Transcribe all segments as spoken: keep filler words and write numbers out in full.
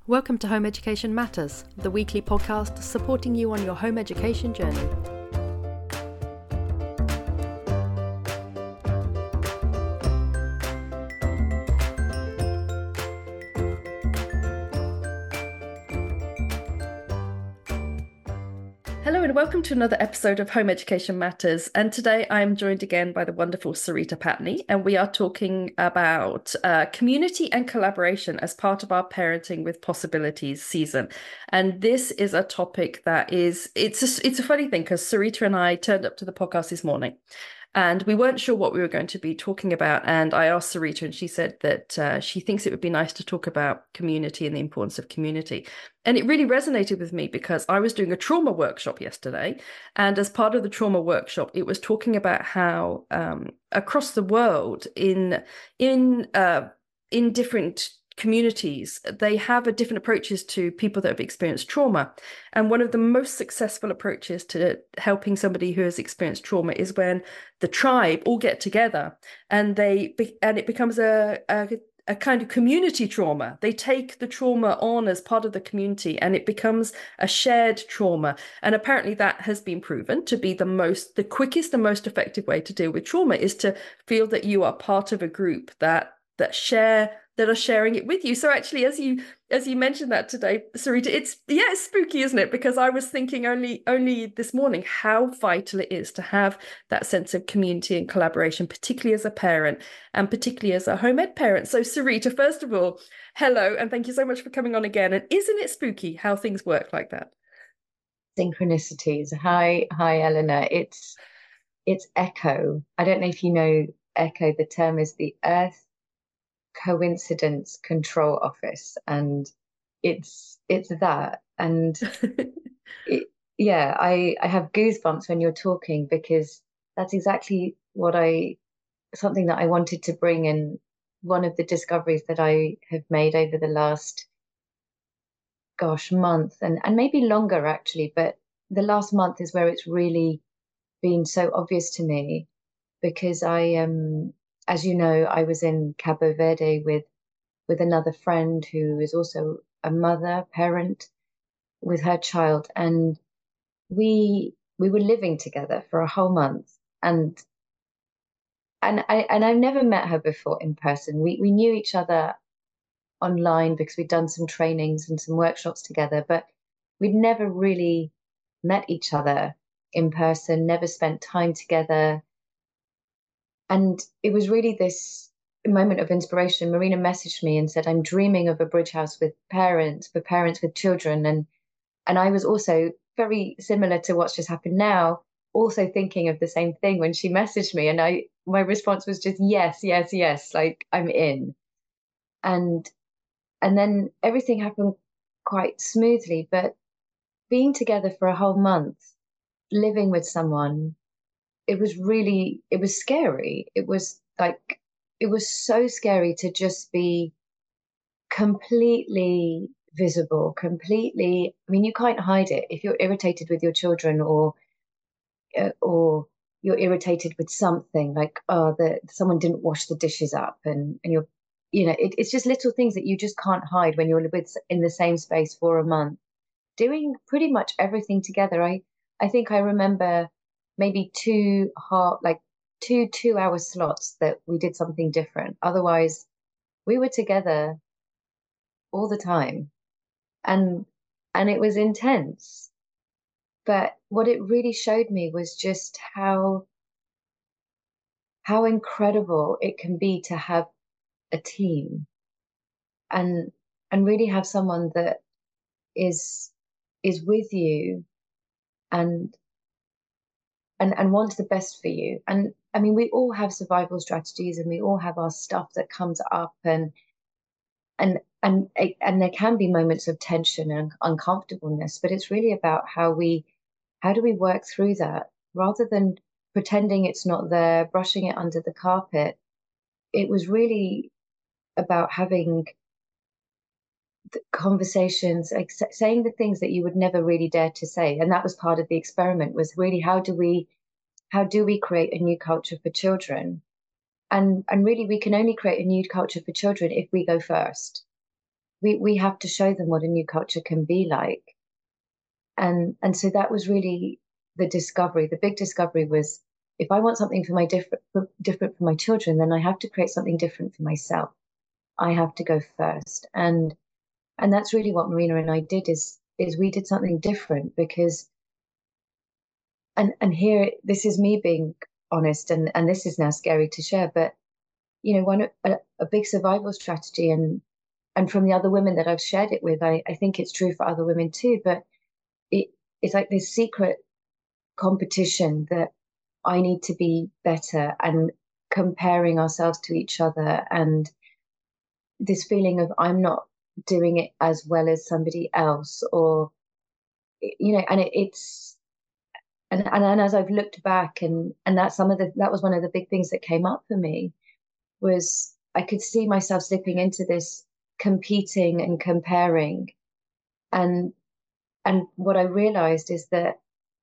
Welcome to Home Education Matters, the weekly podcast supporting you on your home education journey. Hello and welcome to another episode of Home Education Matters. And today I am joined again by the wonderful Sarita Patney, and we are talking about uh, community and collaboration as part of our Parenting with Possibilities season. And this is a topic that is, it's a, it's a funny thing because Sarita and I turned up to the podcast this morning and we weren't sure what we were going to be talking about. And I asked Sarita and she said that uh, she thinks it would be nice to talk about community and the importance of community. And it really resonated with me because I was doing a trauma workshop yesterday. And as part of the trauma workshop, it was talking about how um, across the world in, in, uh, in different communities, they have a different approaches to people that have experienced trauma. And one of the most successful approaches to helping somebody who has experienced trauma is when the tribe all get together and they and it becomes a, a a kind of community trauma. They take the trauma on as part of the community and it becomes a shared trauma. And apparently that has been proven to be the most, the quickest and most effective way to deal with trauma is to feel that you are part of a group that that share that are sharing it with you. So actually, as you as you mentioned that today, Sarita, it's yeah, it's spooky, isn't it? Because I was thinking only only this morning how vital it is to have that sense of community and collaboration, particularly as a parent and particularly as a home ed parent. So Sarita, first of all, hello, and thank you so much for coming on again. And isn't it spooky how things work like that? Synchronicities. Hi, hi, Eleanor. It's it's Echo. I don't know if you know Echo. The term is the Earth Coincidence Control Office, and it's it's that. And it, yeah, I I have goosebumps when you're talking because that's exactly what I something that I wanted to bring in. One of the discoveries that I have made over the last gosh month and and maybe longer actually, but the last month is where it's really been so obvious to me because I um as you know I was in Cabo Verde with with another friend who is also a mother parent with her child, and we we were living together for a whole month, and and I and I've never met her before in person. We we knew each other online because we'd done some trainings and some workshops together, but we'd never really met each other in person, never spent time together. And it was really this moment of inspiration. Marina messaged me and said, I'm dreaming of a bridge house with parents, for parents with children. And and I was also very similar to what's just happened now, also thinking of the same thing when she messaged me. And I my response was just yes, yes, yes, like I'm in. And and then everything happened quite smoothly. But being together for a whole month, living with someone, it was really, it was scary. It was like, it was so scary to just be completely visible, completely, I mean, you can't hide it. If you're irritated with your children or, uh, or you're irritated with something like, oh, the, someone didn't wash the dishes up and, and you're, you know, it, it's just little things that you just can't hide when you're with in the same space for a month, doing pretty much everything together. I, I think I remember maybe two hard, like two two hour slots that we did something different. Otherwise, we were together all the time, and and it was intense. But what it really showed me was just how how incredible it can be to have a team and and really have someone that is is with you and and and wants the best for you. And I mean, we all have survival strategies and we all have our stuff that comes up, and and and and there can be moments of tension and uncomfortableness, but it's really about how we how do we work through that rather than pretending it's not there, brushing it under the carpet. It was really about having conversations, like saying the things that you would never really dare to say. And that was part of the experiment, was really how do we how do we create a new culture for children? And and really we can only create a new culture for children if we go first. we we have to show them what a new culture can be like. And and so that was really the discovery. The big discovery was, if I want something for my different for, different for my children, then I have to create something different for myself. I have to go first. And and that's really what Marina and I did, is is we did something different. Because and and here, this is me being honest, and and this is now scary to share, but you know, one a, a big survival strategy, and and from the other women that I've shared it with, I, I think it's true for other women too, but it it's like this secret competition that I need to be better, and comparing ourselves to each other, and this feeling of I'm not doing it as well as somebody else, or you know, and it, it's and, and and as I've looked back, and and that's some of the that was one of the big things that came up for me, was I could see myself slipping into this competing and comparing, and and what I realized is that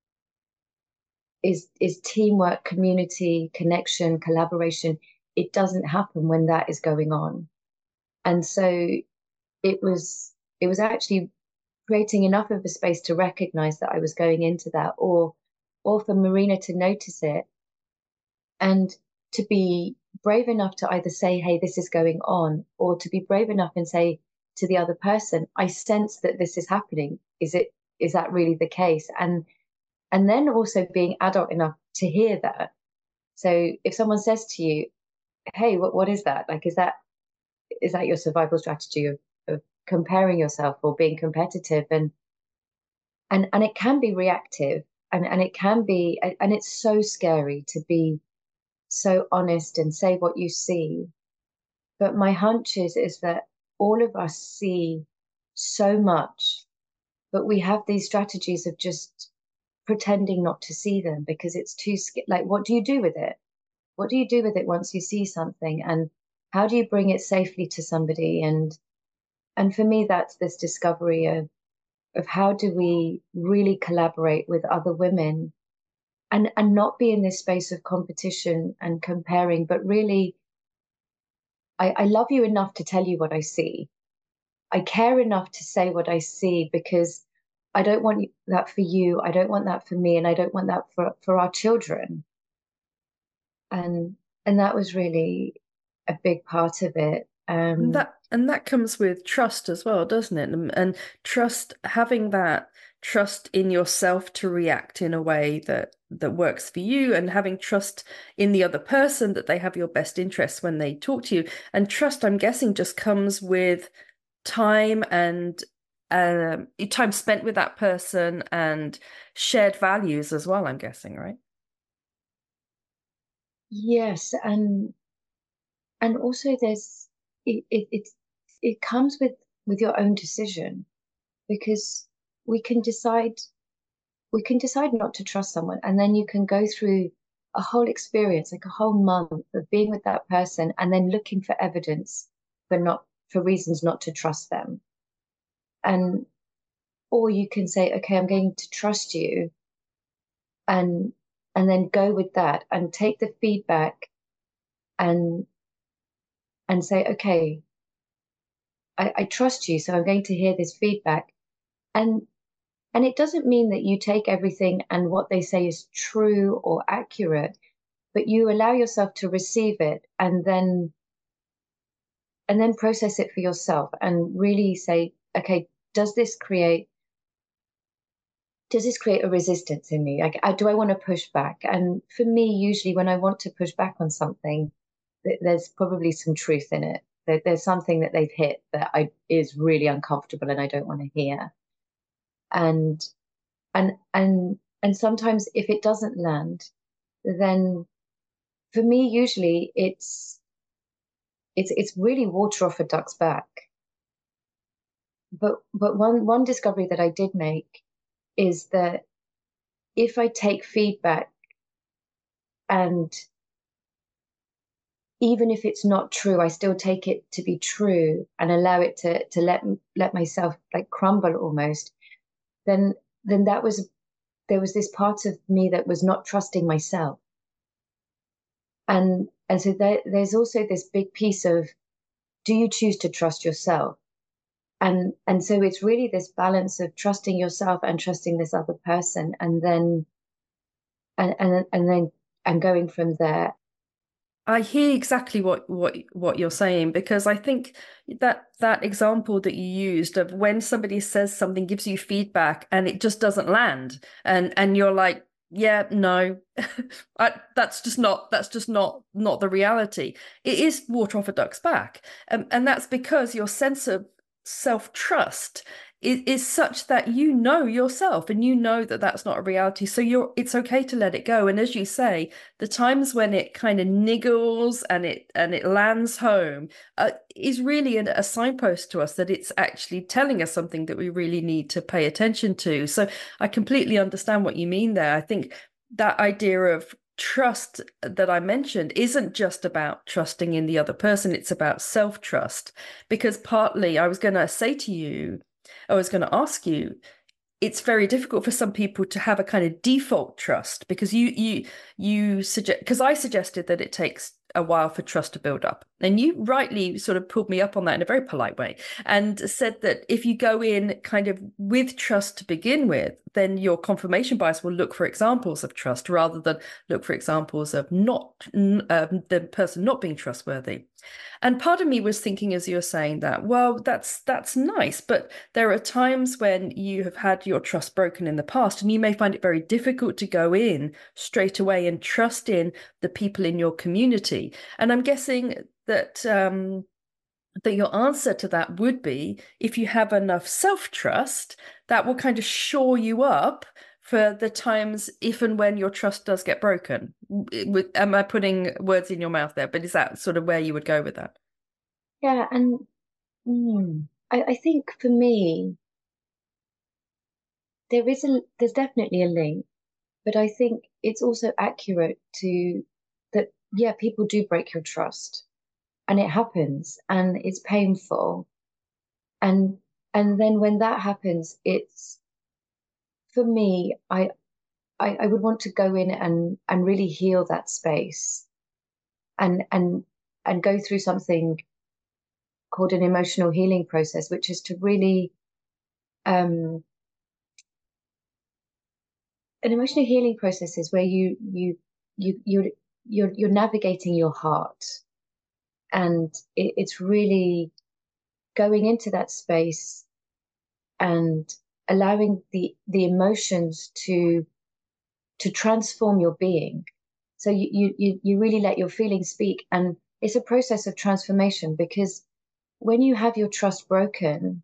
is is teamwork, community, connection, collaboration. It doesn't happen when that is going on. And so it was it was actually creating enough of a space to recognize that I was going into that, or or for Marina to notice it, and to be brave enough to either say, hey, this is going on, or to be brave enough and say to the other person, I sense that this is happening. Is it is that really the case? And and then also being adult enough to hear that. So if someone says to you, hey, what, what is that? Like, is that is that your survival strategy of, of comparing yourself or being competitive? And and and it can be reactive, and, and it can be, and it's so scary to be so honest and say what you see. But my hunch is is that all of us see so much, but we have these strategies of just pretending not to see them because it's too sc- like, what do you do with it? What do you do with it once you see something, and how do you bring it safely to somebody? And and for me, that's this discovery of of how do we really collaborate with other women, and and not be in this space of competition and comparing, but really, I, I love you enough to tell you what I see. I care enough to say what I see, because I don't want that for you. I don't want that for me, and I don't want that for for our children. And and that was really a big part of it. And Um, that and that comes with trust as well, doesn't it? And, and trust, having that trust in yourself to react in a way that that works for you, and having trust in the other person that they have your best interests when they talk to you. And trust, I'm guessing, just comes with time, and um, time spent with that person, and shared values as well, I'm guessing, right? yes, and and also there's it, it it it comes with with your own decision, because we can decide we can decide not to trust someone, and then you can go through a whole experience, like a whole month of being with that person, and then looking for evidence for not for reasons not to trust them. And or you can say, okay, I'm going to trust you, and and then go with that and take the feedback, and and say, okay, I, I trust you, so I'm going to hear this feedback. And and it doesn't mean that you take everything and what they say is true or accurate, but you allow yourself to receive it, and then and then process it for yourself, and really say, okay, does this create does this create a resistance in me? Like, I, do I want to push back? And for me, usually when I want to push back on something, th- there's probably some truth in it. There, there's something that they've hit that I is really uncomfortable and I don't want to hear. And and and and sometimes if it doesn't land, then for me, usually it's it's it's really water off a duck's back. But but one one discovery that I did make is that if I take feedback, and even if it's not true, I still take it to be true and allow it to to let let myself like crumble almost. Then then that was there was this part of me that was not trusting myself, and and so there, there's also this big piece of, do you choose to trust yourself? and and so it's really this balance of trusting yourself and trusting this other person, and then and and, and then and going from there. I hear exactly what what what you're saying, because I think that that example that you used of when somebody says something, gives you feedback, and it just doesn't land, and and you're like, yeah, no, I, that's just not that's just not not the reality. It is water off a duck's back, and and that's because your sense of self-trust is, is such that you know yourself, and you know that that's not a reality. So you're it's okay to let it go. And as you say, the times when it kind of niggles and it and it lands home uh, is really a, a signpost to us that it's actually telling us something that we really need to pay attention to. So I completely understand what you mean there. I think that idea of trust that I mentioned isn't just about trusting in the other person, it's about self-trust. Because partly I was going to say to you, I was going to ask you, it's very difficult for some people to have a kind of default trust, because you you you suggest, because I suggested that it takes a while for trust to build up, and you rightly sort of pulled me up on that in a very polite way and said that if you go in kind of with trust to begin with, then your confirmation bias will look for examples of trust rather than look for examples of not uh, the person not being trustworthy. And part of me was thinking, as you were saying that, well, that's that's nice, but there are times when you have had your trust broken in the past, and you may find it very difficult to go in straight away and trust in the people in your community. And I'm guessing that um, that your answer to that would be, if you have enough self-trust, that will kind of shore you up for the times if and when your trust does get broken. Am I putting words in your mouth there? But is that sort of where you would go with that? Yeah, and mm, I, I think for me, there is a there's definitely a link, but I think it's also accurate to that, yeah, people do break your trust, and it happens, and it's painful. And and then when that happens, it's for me, I I, I would want to go in and and really heal that space, and and and go through something called an emotional healing process, which is to really um an emotional healing process is where you you you you're you're you're navigating your heart, and it, it's really going into that space and allowing the the emotions to to transform your being. So you you you you really let your feelings speak, and it's a process of transformation, because when you have your trust broken,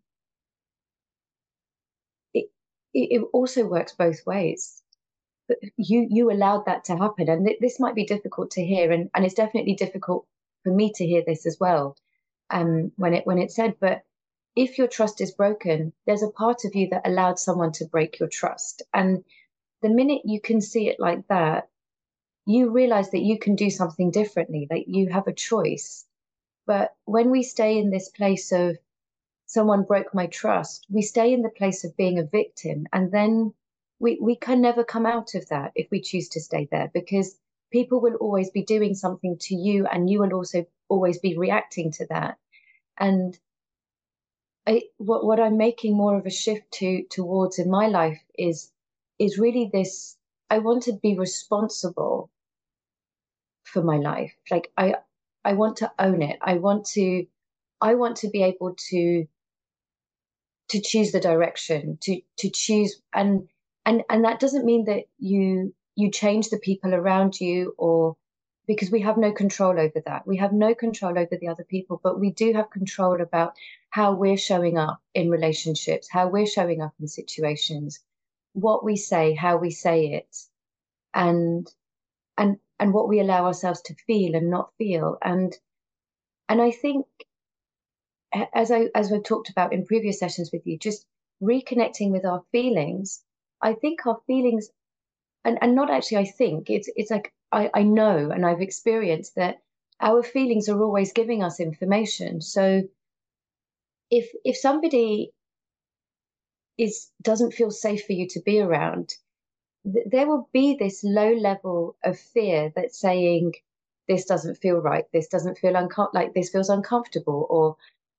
it it, it also works both ways. But you you allowed that to happen, and th- this might be difficult to hear, and and it's definitely difficult for me to hear this as well, um when it when it's said. But if your trust is broken, there's a part of you that allowed someone to break your trust, and the minute you can see it like that, you realize that you can do something differently, that you have a choice. But when we stay in this place of someone broke my trust, we stay in the place of being a victim. And then we, we can never come out of that if we choose to stay there, because people will always be doing something to you, and you will also always be reacting to that. And I, what, what I'm making more of a shift to towards in my life is is really this. I want to be responsible for my life. Like I I want to own it. I want to I want to be able to to choose the direction, to to choose. And and and that doesn't mean that you you change the people around you, or because we have no control over that. We have no control over the other people, but we do have control about how we're showing up in relationships, how we're showing up in situations, what we say, how we say it, and and and what we allow ourselves to feel and not feel. And and I think, as I as we've talked about in previous sessions with you, just reconnecting with our feelings. I think our feelings, and, and not actually I think, it's it's like I, I know and I've experienced that our feelings are always giving us information. So if if somebody is doesn't feel safe for you to be around, th- there will be this low level of fear that's saying, this doesn't feel right, this doesn't feel uncom- like this feels uncomfortable, or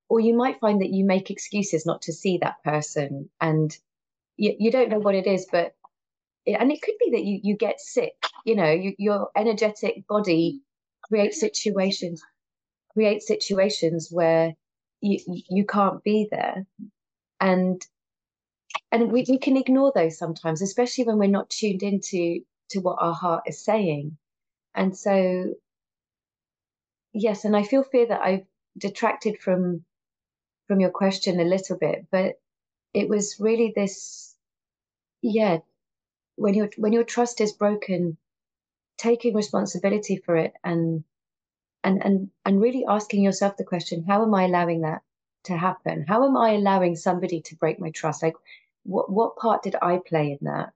or you might find that you make excuses not to see that person, and you, you don't know what it is, but and it could be that you you get sick, you know, you, your energetic body creates situations create situations where you you can't be there, and and we, we can ignore those sometimes, especially when we're not tuned into to what our heart is saying. And so yes, and I feel fear that I've detracted from from your question a little bit, but it was really this, yeah, when your when your trust is broken, taking responsibility for it, and and and and really asking yourself the question, how am I allowing that to happen? How am I allowing somebody to break my trust? Like, what what part did I play in that?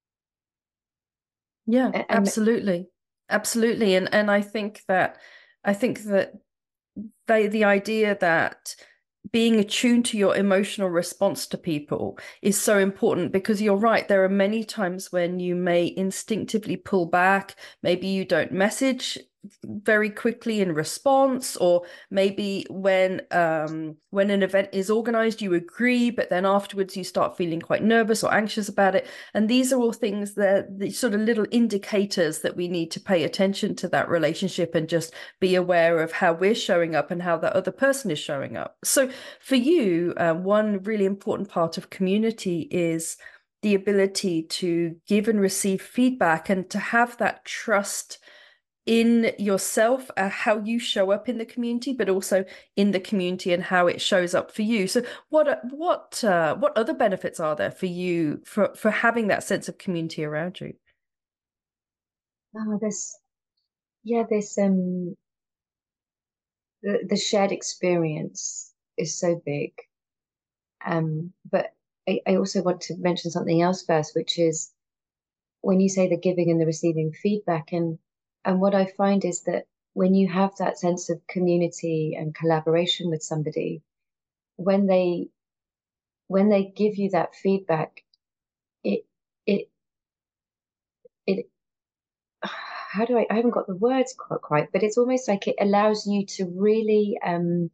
Yeah, And, and absolutely. Absolutely. And and I think that I think that they the idea that being attuned to your emotional response to people is so important, because you're right, there are many times when you may instinctively pull back. Maybe you don't message very quickly in response, or maybe when um when an event is organized you agree, but then afterwards you start feeling quite nervous or anxious about it. And these are all things that the sort of little indicators that we need to pay attention to that relationship and just be aware of how we're showing up and how that other person is showing up. So for you, uh, one really important part of community is the ability to give and receive feedback, and to have that trust in yourself, uh, how you show up in the community, but also in the community and how it shows up for you. So what what uh, what other benefits are there for you for for having that sense of community around you? oh, this, yeah, this um the, the shared experience is so big. Um, but I, I also want to mention something else first, which is when you say the giving and the receiving feedback, and and what I find is that when you have that sense of community and collaboration with somebody, when they when they give you that feedback, it it it how do I I haven't got the words quite quite, but it's almost like it allows you to really um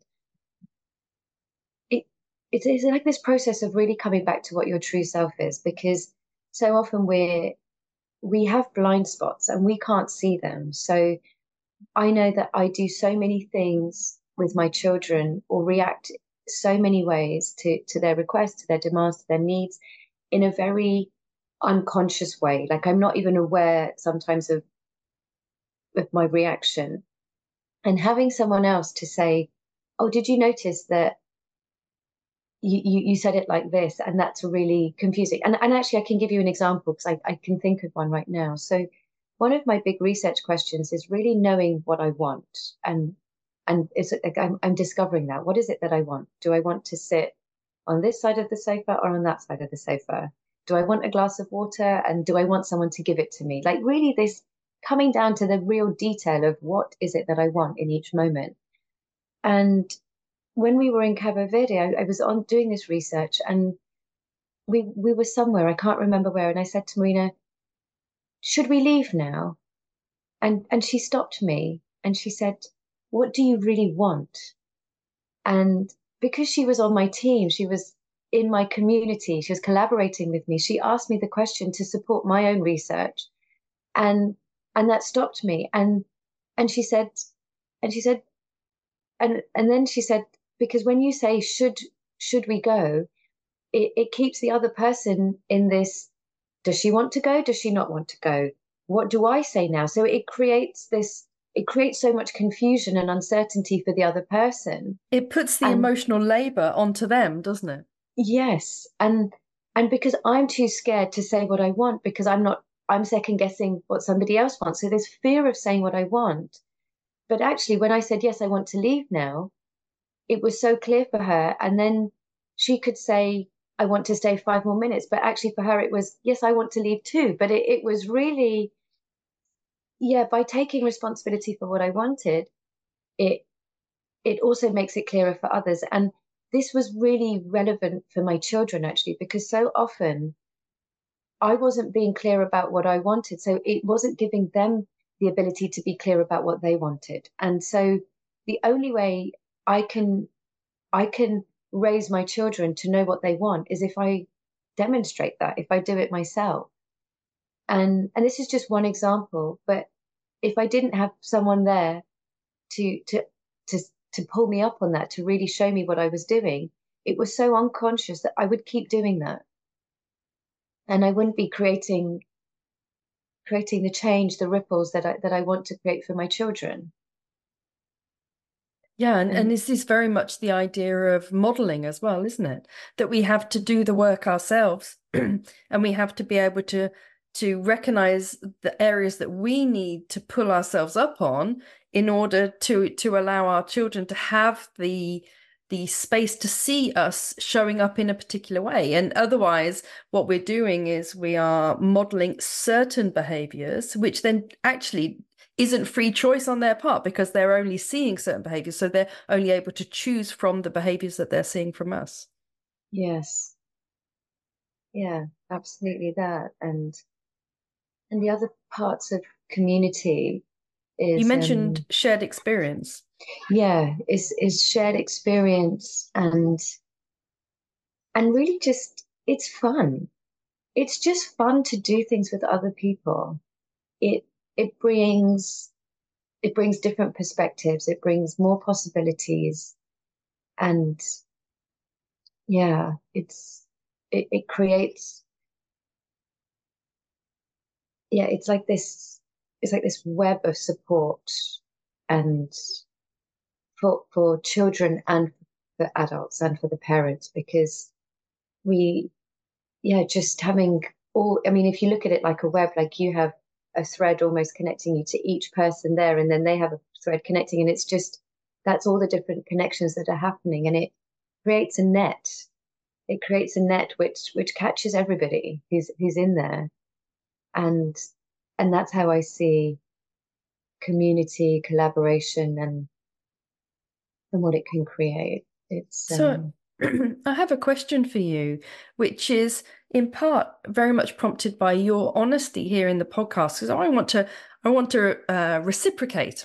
it it's, it's like this process of really coming back to what your true self is, because so often we're we have blind spots and we can't see them. So I know that I do so many things with my children, or react so many ways to to their requests, to their demands, to their needs, in a very unconscious way. Like I'm not even aware sometimes of of my reaction. And having someone else to say, "Oh, did you notice that you, you, you said it like this, and that's really confusing." And, and actually, I can give you an example because I, I can think of one right now. So, one of my big research questions is really knowing what I want, and and it's like I'm, I'm discovering that. What is it that I want? Do I want to sit on this side of the sofa or on that side of the sofa? Do I want a glass of water, and do I want someone to give it to me? Like really, this coming down to the real detail of what is it that I want in each moment. And when we were in Cabo Verde, I, I was on doing this research, and we we were somewhere, I can't remember where, and I said to Marina, "Should we leave now?" And and she stopped me and she said, "What do you really want?" And because she was on my team, she was in my community, she was collaborating with me. She asked me the question to support my own research, and and that stopped me. And and she said, and she said, and and then she said, because when you say should should we go, it, it keeps the other person in this, does she want to go, does she not want to go, what do I say now? So it creates this, it creates so much confusion and uncertainty for the other person. It puts the And emotional labor onto them, doesn't it? yes, and and because I'm too scared to say what I want, because I'm not, I'm second guessing what somebody else wants, so there's fear of saying what I want. But actually when I said yes, I want to leave now, it was so clear for her. And then she could say, I want to stay five more minutes. But actually, for her, it was, yes, I want to leave too. But it, it was really, yeah, by taking responsibility for what I wanted, it it also makes it clearer for others. And this was really relevant for my children, actually, because so often I wasn't being clear about what I wanted. So it wasn't giving them the ability to be clear about what they wanted. And so the only way I can I can raise my children to know what they want is if I demonstrate that, if I do it myself. And and this is just one example, but if I didn't have someone there to to to to pull me up on that, to really show me what I was doing, it was so unconscious that I would keep doing that. And I wouldn't be creating creating the change, the ripples that I that I want to create for my children. Yeah, and, and And this is very much the idea of modeling as well, isn't it? That we have to do the work ourselves and we have to be able to to recognize the areas that we need to pull ourselves up on in order to to allow our children to have the the space to see us showing up in a particular way. And otherwise, what we're doing is we are modeling certain behaviors, which then actually isn't free choice on their part because they're only seeing certain behaviors. So they're only able to choose from the behaviors that they're seeing from us. yes, yeah, absolutely that. And and the other parts of community You is mentioned um shared experience. yeah, is is shared experience and and really just it's fun. It's just fun to do things with other people. It it brings it brings different perspectives, it brings more possibilities, and yeah, it's it, it creates yeah, it's like this it's like this web of support and for for children and for adults and for the parents because we yeah, just having all, I mean, if you look at it like a web, like you have a thread almost connecting you to each person there, and then they have a thread connecting, and it's just that's all the different connections that are happening, and it creates a net. It creates a net which which catches everybody who's who's in there, and and that's how I see community collaboration and and what it can create. It's So um I have a question for you, which is in part very much prompted by your honesty here in the podcast, because I want to I want to uh, reciprocate.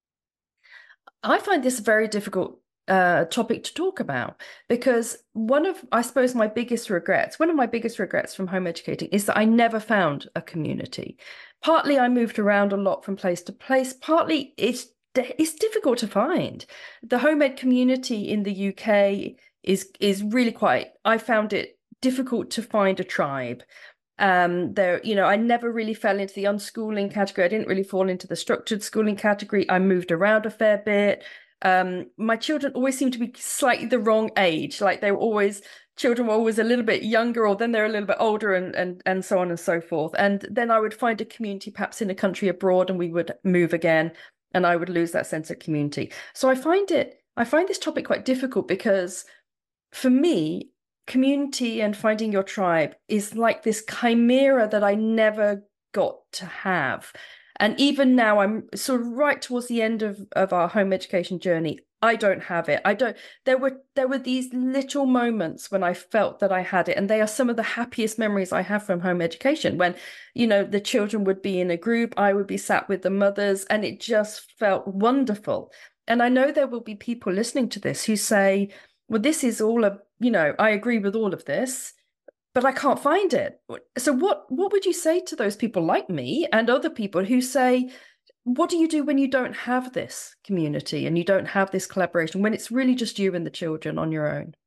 I find this a very difficult uh, topic to talk about because one of, I suppose, my biggest regrets, one of my biggest regrets from home educating is that I never found a community. Partly I moved around a lot from place to place, partly it's it's difficult to find. The home ed community in the U K is is really quite, I found it difficult to find a tribe. Um, there, you know, I never really fell into the unschooling category. I didn't really fall into the structured schooling category. I moved around a fair bit. Um, my children always seemed to be slightly the wrong age. Like they were always, children were always a little bit younger, or then they're a little bit older, and and and so on and so forth. And then I would find a community, perhaps in a country abroad, and we would move again, and I would lose that sense of community. So I find it, I find this topic quite difficult because for me, community and finding your tribe is like this chimera that I never got to have. And even now, I'm sort of right towards the end of, of our home education journey. I don't have it. I don't, there were there were these little moments when I felt that I had it. And they are some of the happiest memories I have from home education when, you know, the children would be in a group, I would be sat with the mothers, and it just felt wonderful. And I know there will be people listening to this who say, well, this is all a, you know, I agree with all of this, but I can't find it. So what what would you say to those people like me and other people who say, what do you do when you don't have this community and you don't have this collaboration, when it's really just you and the children on your own?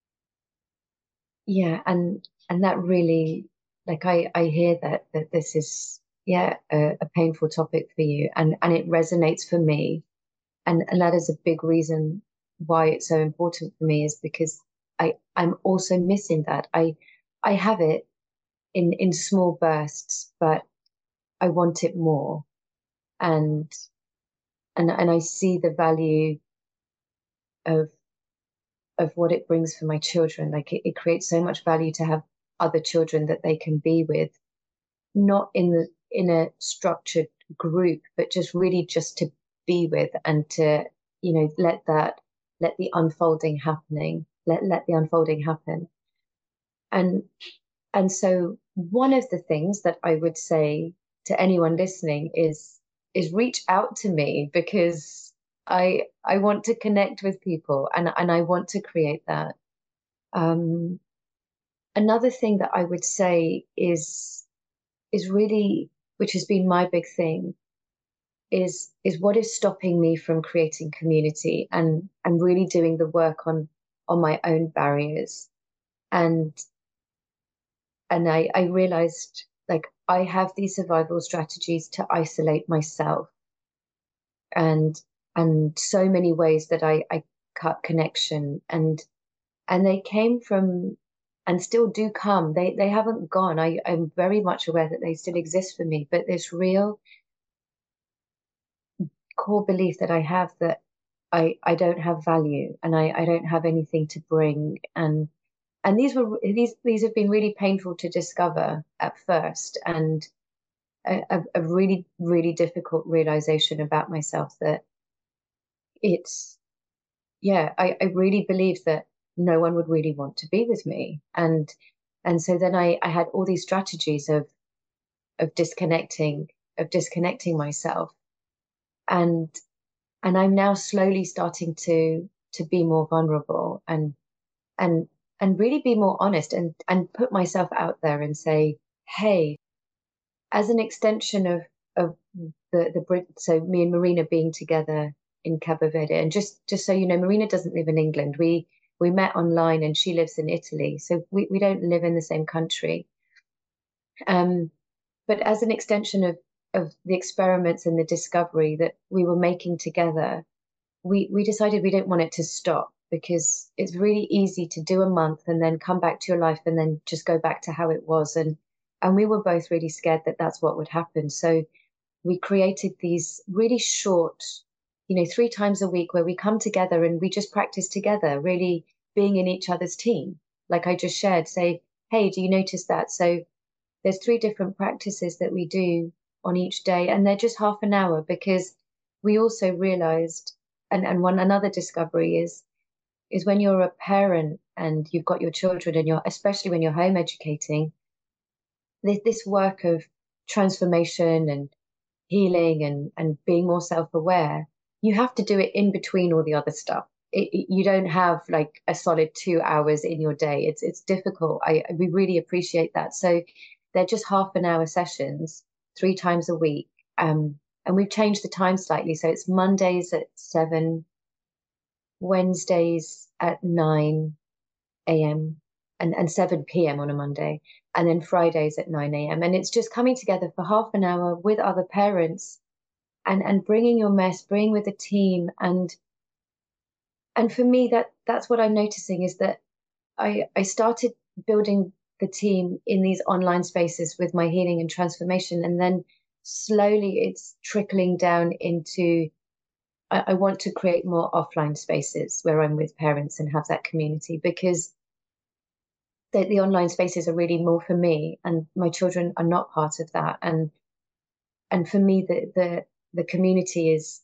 yeah, and and that really like I I hear that that this is yeah a, a painful topic for you and and it resonates for me and and that is a big reason why it's so important for me is because I I'm also missing that. I I have it in in small bursts, but I want it more. And and and I see the value of of what it brings for my children. Like it, it creates so much value to have other children that they can be with, not in the in a structured group, but just really just to be with and to, you know, let that let the unfolding happening, let let the unfolding happen. And and so one of the things that I would say to anyone listening is is reach out to me because I I want to connect with people, and and I want to create that. Um, Another thing that I would say is is really, which has been my big thing, is is what is stopping me from creating community and and really doing the work on on my own barriers. And and I I realized, like, I have these survival strategies to isolate myself, and and so many ways that I I cut connection, and and they came from, and still do come. They they haven't gone. I I'm very much aware that they still exist for me, but this real core belief that I have that I I don't have value, and I I don't have anything to bring. and and these were these these have been really painful to discover at first, and a, a a really really difficult realization about myself, that it's, yeah, I, I really believed that no one would really want to be with me. And and so then I, I had all these strategies of of disconnecting, of disconnecting myself. And and I'm now slowly starting to to be more vulnerable, and and and really be more honest, and and put myself out there and say, hey, as an extension of of the the Brit, so me and Marina being together in Cabo Verde, and just just so you know, Marina doesn't live in England. We we met online, and she lives in Italy, so we we don't live in the same country. Um, but as an extension of of the experiments and the discovery that we were making together, we we decided we didn't want it to stop, because it's really easy to do a month and then come back to your life and then just go back to how it was. and and we were both really scared that that's what would happen. So we created these really short, you know, three times a week, where we come together and we just practice together, really being in each other's team. Like I just shared, say, hey, do you notice that? So there's three different practices that we do on each day, and they're just half an hour, because we also realized, and, and one another discovery is is when you're a parent and you've got your children, and you're, especially when you're home educating, this, this work of transformation and healing, and and being more self-aware, you have to do it in between all the other stuff. It, it- you don't have like a solid two hours in your day. It's it's difficult. I we really appreciate that. So they're just half an hour sessions, three times a week. Um, and we've changed the time slightly. So it's Mondays at seven, Wednesdays at nine a m, and, and seven p m on a Monday, and then Fridays at nine a m. And it's just coming together for half an hour with other parents, and, and bringing your mess, bringing with the team. And and for me, that that's what I'm noticing, is that I, I started building the team in these online spaces with my healing and transformation. And then slowly it's trickling down into, I, I want to create more offline spaces where I'm with parents and have that community, because the, the online spaces are really more for me, and my children are not part of that. And and for me, the the the community is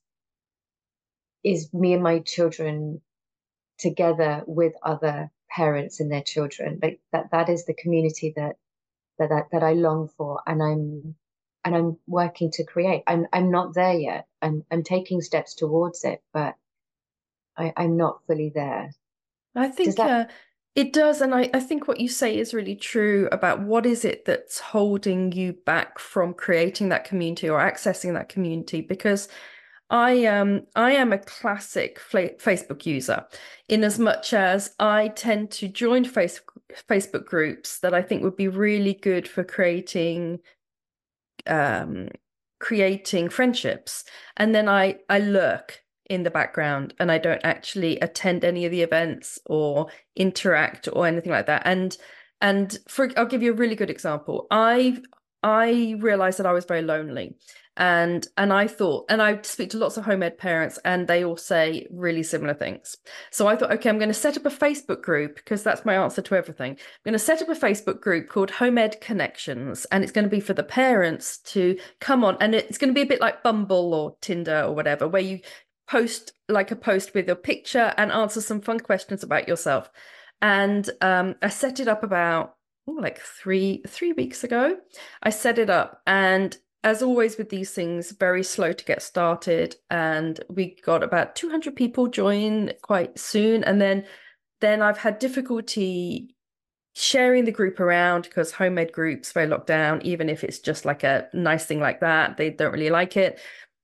is me and my children together with other parents and their children. Like that that is the community that that that, that I long for, and I'm and I'm working to create. I'm I'm not there yet. I'm I'm taking steps towards it, but I, I'm not fully there. I Does think that uh, it does. And I, I think what you say is really true about what is it that's holding you back from creating that community or accessing that community. Because I um I am a classic fla- Facebook user, in as much as I tend to join face Facebook groups that I think would be really good for creating um creating friendships, and then I I lurk in the background and I don't actually attend any of the events or interact or anything like that. And and for I'll give you a really good example. I I realized that I was very lonely, and and I thought, and I speak to lots of home ed parents, and they all say really similar things. So I thought, okay, I'm going to set up a Facebook group, because that's my answer to everything. I'm going to set up a Facebook group called Home Ed Connections, and it's going to be for the parents to come on, and it's going to be a bit like Bumble or Tinder or whatever, where you post like a post with your picture and answer some fun questions about yourself. And um, I set it up about oh, like three three weeks ago. I set it up, and as always with these things, very slow to get started. And we got about two hundred people join quite soon. And then, then I've had difficulty sharing the group around because homemade groups, very locked down, even if it's just like a nice thing like that, they don't really like it.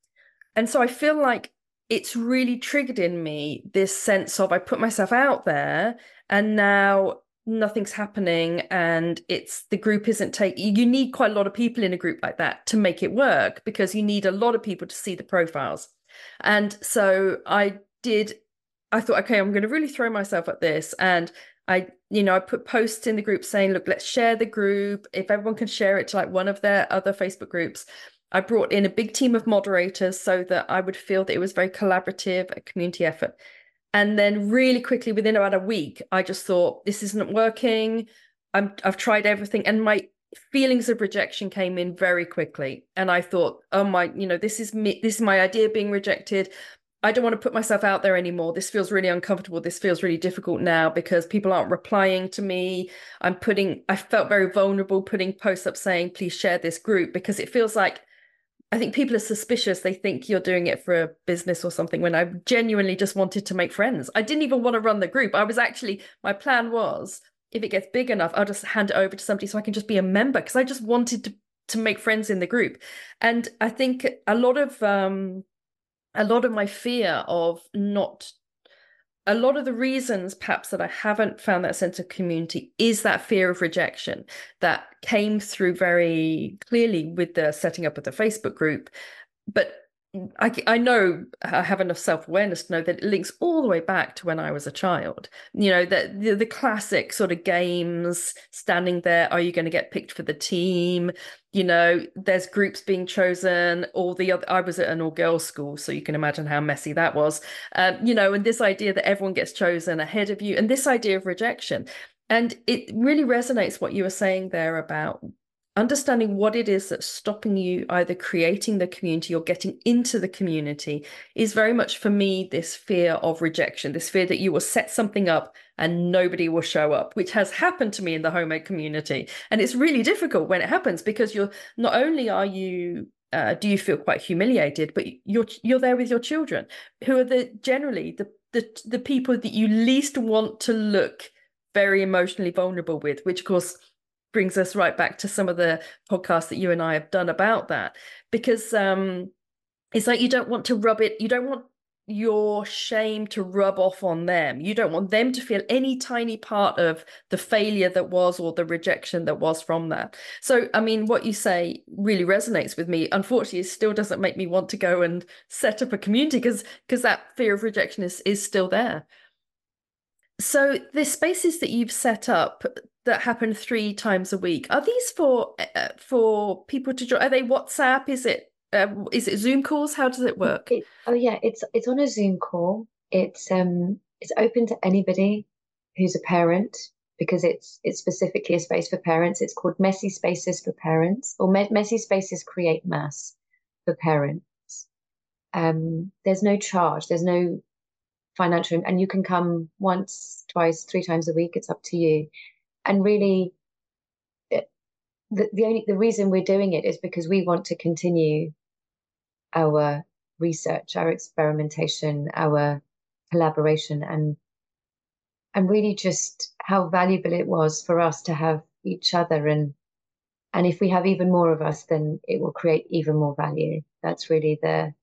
And so I feel like it's really triggered in me this sense of I put myself out there and now nothing's happening, and it's the group isn't taking, you need quite a lot of people in a group like that to make it work because you need a lot of people to see the profiles. And so I did, I thought, okay, I'm going to really throw myself at this. And I, you know, I put posts in the group saying, look, let's share the group. If everyone can share it to like one of their other Facebook groups. I brought in a big team of moderators so that I would feel that it was very collaborative, a community effort. And then really quickly, within about a week, I just thought, this isn't working. I'm, I've tried everything. And my feelings of rejection came in very quickly. And I thought, oh my, you know, this is me, this is my idea being rejected. I don't want to put myself out there anymore. This feels really uncomfortable. This feels really difficult now because people aren't replying to me. I'm putting, I felt very vulnerable putting posts up saying, please share this group, because it feels like, I think people are suspicious. They think you're doing it for a business or something, when I genuinely just wanted to make friends. I didn't even want to run the group. I was actually, my plan was, if it gets big enough, I'll just hand it over to somebody so I can just be a member, because I just wanted to, to make friends in the group. And I think a lot of, um, a lot of my fear of not, a lot of the reasons perhaps that I haven't found that sense of community is that fear of rejection that came through very clearly with the setting up of the Facebook group. But I, I know, I have enough self-awareness to know that it links all the way back to when I was a child. You know, that the, the classic sort of games, standing there, are you going to get picked for the team? You know, there's groups being chosen, all the other, I was at an all-girls school, so you can imagine how messy that was. Um, you know, and this idea that everyone gets chosen ahead of you, and this idea of rejection. And it really resonates what you were saying there about understanding what it is that's stopping you either creating the community or getting into the community is very much for me this fear of rejection, this fear that you will set something up and nobody will show up, which has happened to me in the homemade community. And it's really difficult when it happens, because you're not only are you uh, do you feel quite humiliated, but you're you're there with your children, who are the generally the the, the people that you least want to look very emotionally vulnerable with, which of course brings us right back to some of the podcasts that you and I have done about that, because um, it's like you don't want to rub it, you don't want your shame to rub off on them. You don't want them to feel any tiny part of the failure that was, or the rejection that was from that. So, I mean, what you say really resonates with me. Unfortunately, it still doesn't make me want to go and set up a community, because because that fear of rejection is, is still there. So the spaces that you've set up that happen three times a week, are these for uh, for people to join? Are they WhatsApp? Is it uh, is it Zoom calls? How does it work? It, oh yeah, it's it's on a Zoom call. It's um it's open to anybody who's a parent, because it's it's specifically a space for parents. It's called Messy Spaces for Parents, or Me Messy Spaces Create Mass for Parents. Um, there's no charge. There's no financial, and you can come once, twice, three times a week. It's up to you. And really, it, the the only the reason we're doing it is because we want to continue our research, our experimentation, our collaboration, and and really just how valuable it was for us to have each other. And and if we have even more of us, then it will create even more value. That's really the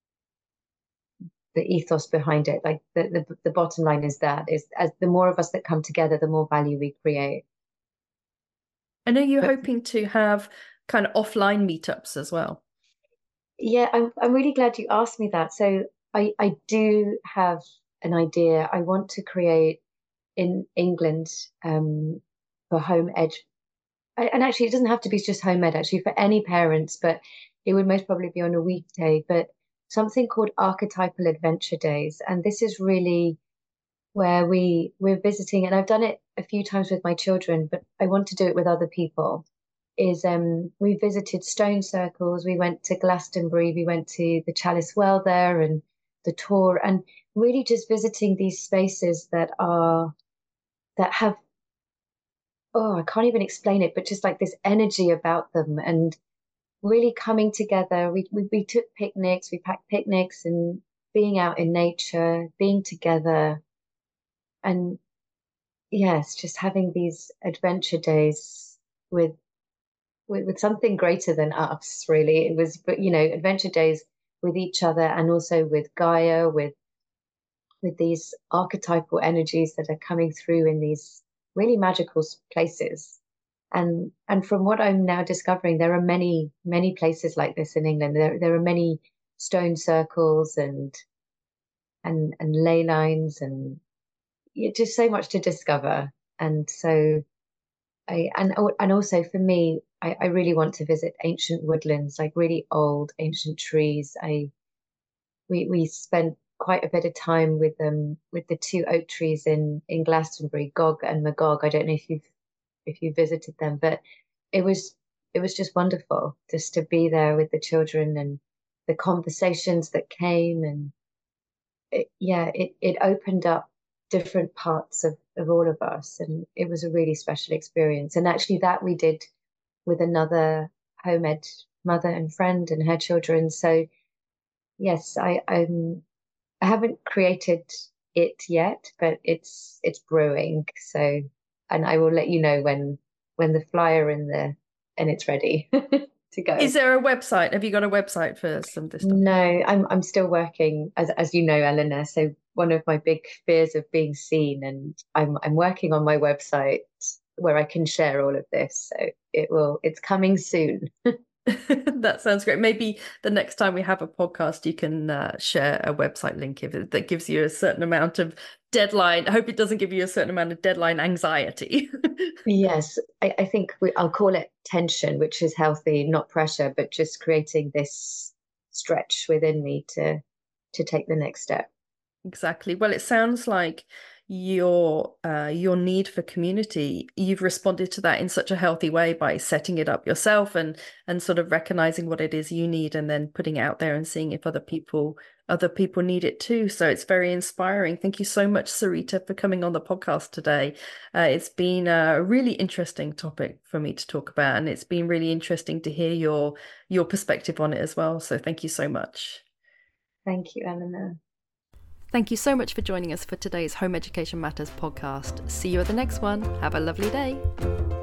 the ethos behind it. Like the, the the bottom line is that is, as the more of us that come together, the more value we create. I know you're But hoping to have kind of offline meetups as well. yeah, I'm I'm really glad you asked me that. So I I do have an idea. I want to create in England um for home ed, and actually it doesn't have to be just home ed, actually for any parents, but it would most probably be on a weekday, but something called Archetypal Adventure Days. And this is really where we we're visiting, and I've done it a few times with my children, but I want to do it with other people. Is um we visited stone circles, we went to Glastonbury, we went to the Chalice Well there, and the tour, and really just visiting these spaces that are that have, oh, I can't even explain it, but just like this energy about them. And really coming together. We, we we took picnics, we packed picnics and being out in nature, being together, and yes, just having these adventure days with with, with something greater than us, really. It was, but you know, adventure days with each other and also with Gaia, with with these archetypal energies that are coming through in these really magical places. And and from what I'm now discovering, there are many, many places like this in England. There there are many stone circles and and and ley lines and yeah, just so much to discover. And so I and oh, and also for me, I, I really want to visit ancient woodlands, like really old ancient trees. I we we spent quite a bit of time with them with the two oak trees in in Glastonbury, Gog and Magog. I don't know if you've if you visited them, but it was it was just wonderful just to be there with the children and the conversations that came and it, yeah, it it opened up different parts of of all of us, and it was a really special experience. And actually, that we did with another home ed mother and friend and her children. So yes, I I'm I haven't created it yet, but it's it's brewing. So, and I will let you know when when the flyer and the and it's ready to go. Is there a website? Have you got a website for some of this stuff? No, I'm I'm still working as as you know, Eleanor. So one of my big fears of being seen, and I'm I'm working on my website where I can share all of this. So it will it's coming soon. That sounds great. Maybe the next time we have a podcast, you can uh, share a website link if it, that gives you a certain amount of deadline. I hope it doesn't give you a certain amount of deadline anxiety. Yes, I, I think we, I'll call it tension, which is healthy, not pressure, but just creating this stretch within me to to take the next step. Exactly. Well, it sounds like your uh, your need for community, you've responded to that in such a healthy way by setting it up yourself and and sort of recognizing what it is you need and then putting it out there and seeing if other people other people need it too. So it's very inspiring. Thank you so much, Sarita, for coming on the podcast today. Uh, it's been a really interesting topic for me to talk about, and it's been really interesting to hear your your perspective on it as well. So thank you so much. Thank you, Eleanor. Thank you so much for joining us for today's Home Education Matters podcast. See you at the next one. Have a lovely day.